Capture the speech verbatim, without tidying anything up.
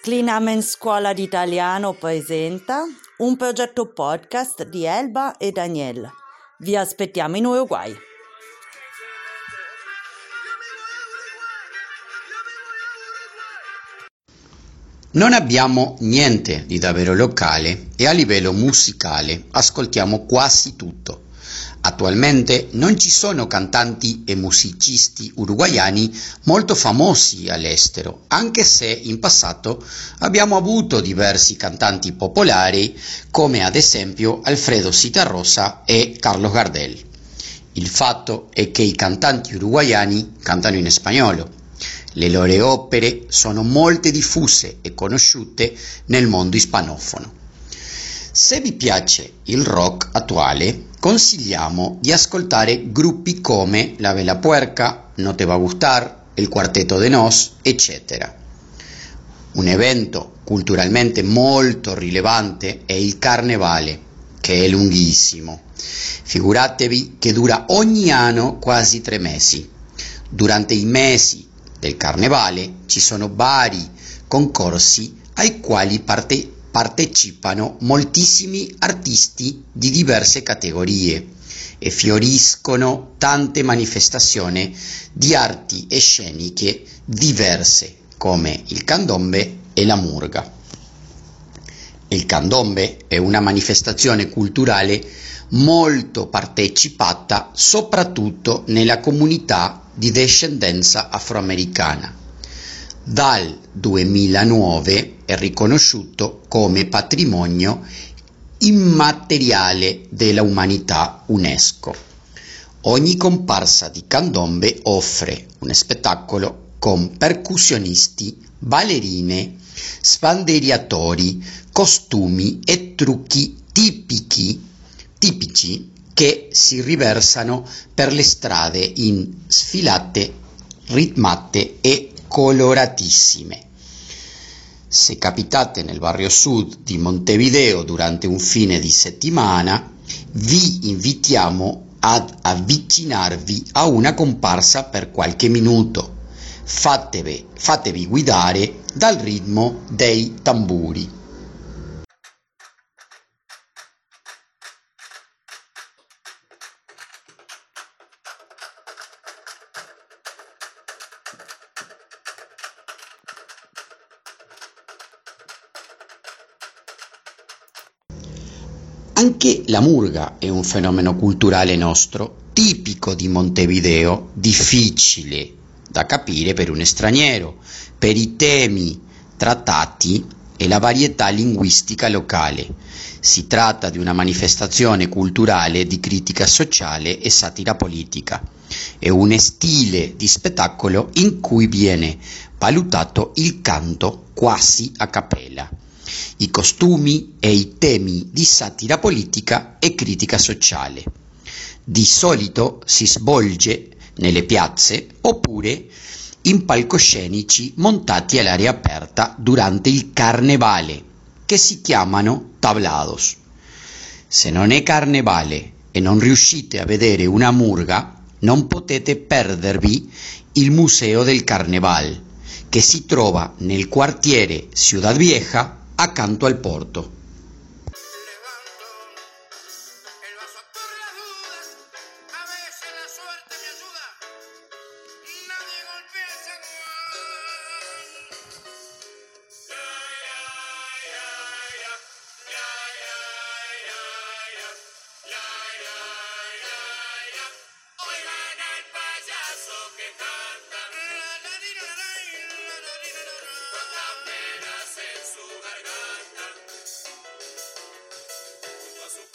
Clinamen Scuola d'Italiano presenta un progetto podcast di Elba e Daniel. Vi aspettiamo in Uruguay. Non abbiamo niente di davvero locale e a livello musicale ascoltiamo quasi tutto. Attualmente non ci sono cantanti e musicisti uruguaiani molto famosi all'estero, anche se in passato abbiamo avuto diversi cantanti popolari come ad esempio Alfredo Zitarrosa e Carlos Gardel. Il fatto è che i cantanti uruguaiani cantano in spagnolo. Le loro opere sono molto diffuse e conosciute nel mondo ispanofono. Se vi piace il rock attuale, consigliamo di ascoltare gruppi come La Vela Puerca, No Te Va Gustar, El Cuarteto de Nos, eccetera. Un evento culturalmente molto rilevante è il Carnevale, che è lunghissimo. Figuratevi che dura ogni anno quasi tre mesi. Durante i mesi del Carnevale ci sono vari concorsi ai quali parte, partecipano moltissimi artisti di diverse categorie e fioriscono tante manifestazioni di arti e sceniche diverse come il candombe e la murga. Il candombe è una manifestazione culturale molto partecipata soprattutto nella comunità di discendenza afroamericana. Dal duemilanove è riconosciuto come patrimonio immateriale della umanità UNESCO. Ogni comparsa di candombe offre un spettacolo con percussionisti, ballerine, sbanderiatori, costumi e trucchi tipici, tipici che si riversano per le strade in sfilate ritmate e coloratissime. Se capitate nel barrio sud di Montevideo durante un fine di settimana, vi invitiamo ad avvicinarvi a una comparsa per qualche minuto. Fatevi, fatevi guidare dal ritmo dei tamburi. Anche la murga è un fenomeno culturale nostro, tipico di Montevideo, difficile da capire per un straniero, per i temi trattati e la varietà linguistica locale. Si tratta di una manifestazione culturale di critica sociale e satira politica. È un stile di spettacolo in cui viene valutato il canto quasi a cappella, i costumi e i temi di satira politica e critica sociale. Di solito si svolge nelle piazze oppure in palcoscenici montati all'aria aperta durante il carnevale, che si chiamano tablados. Se non è carnevale e non riuscite a vedere una murga, non potete perdervi il Museo del Carnaval, che si trova nel quartiere Ciudad Vieja accanto al porto.